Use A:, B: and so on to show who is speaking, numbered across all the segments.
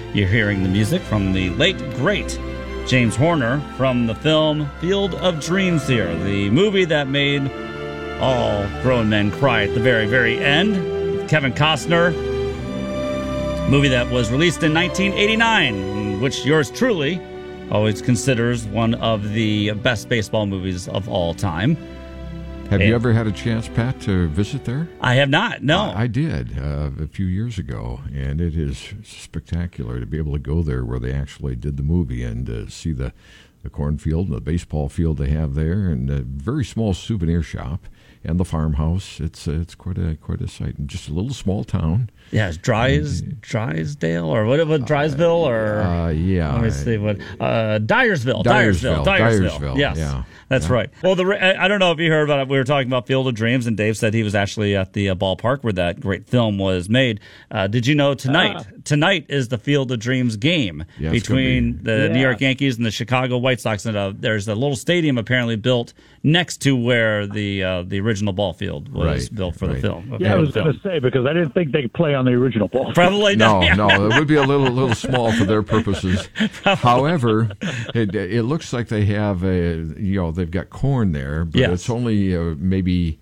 A: You're hearing the music from the late, great James Horner from the film Field of Dreams here, the movie that made all grown men cry at the very, very end. Kevin Costner, movie that was released in 1989, which yours truly always considers one of the best baseball movies of all time.
B: Have you ever had a chance, Pat, to visit there?
A: I have not, no.
B: I did a few years ago, and it is spectacular to be able to go there where they actually did the movie and see the cornfield and the baseball field they have there, and a very small souvenir shop and the farmhouse. It's quite a sight, and just a little small town.
A: Yeah, it's Drysdale or what? Drysville or
B: yeah.
A: Let me see what Dyersville. Yes,
B: yeah.
A: That's right. Well, I don't know if you heard about it. We were talking about Field of Dreams, and Dave said he was actually at the ballpark where that great film was made. Did you know tonight is the Field of Dreams game between the New York Yankees and the Chicago White Sox? And there's a little stadium apparently built next to where the original ball field was built for the film.
C: Yeah, I was going to say, because I didn't think they could play on the original ball field.
A: Probably not.
B: No, it would be a little small for their purposes. However, it looks like they have they've got corn there, but it's only maybe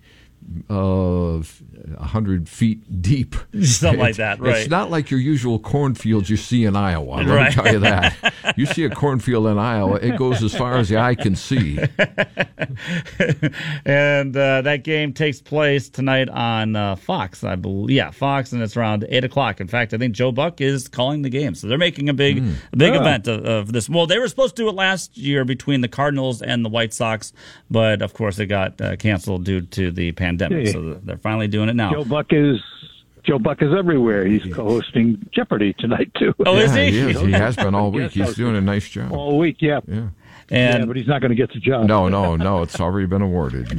B: 100 feet deep.
A: Something like that, right?
B: It's not like your usual cornfields you see in Iowa. Let me tell you that. You see a cornfield in Iowa, it goes as far as the eye can see.
A: And that game takes place tonight on Fox, I believe. Yeah, Fox, and it's around 8 o'clock. In fact, I think Joe Buck is calling the game. So they're making a big event of this. Well, they were supposed to do it last year between the Cardinals and the White Sox, but of course it got canceled due to the pandemic. So they're finally doing it now.
C: Joe Buck is everywhere. He's co-hosting Jeopardy tonight too.
A: Oh, is he?
B: He is. He has been all week. He's doing a nice job.
C: All week, yeah. But he's not going to get the job.
B: No. It's already been awarded.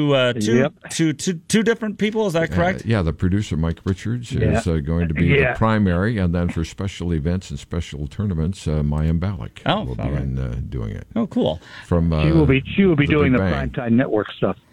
A: Two different people. Is that correct?
B: The producer Mike Richards is going to be the primary, and then for special events and special tournaments, Mayim Balik will be doing it.
A: Oh, cool.
C: She will be doing the primetime network stuff.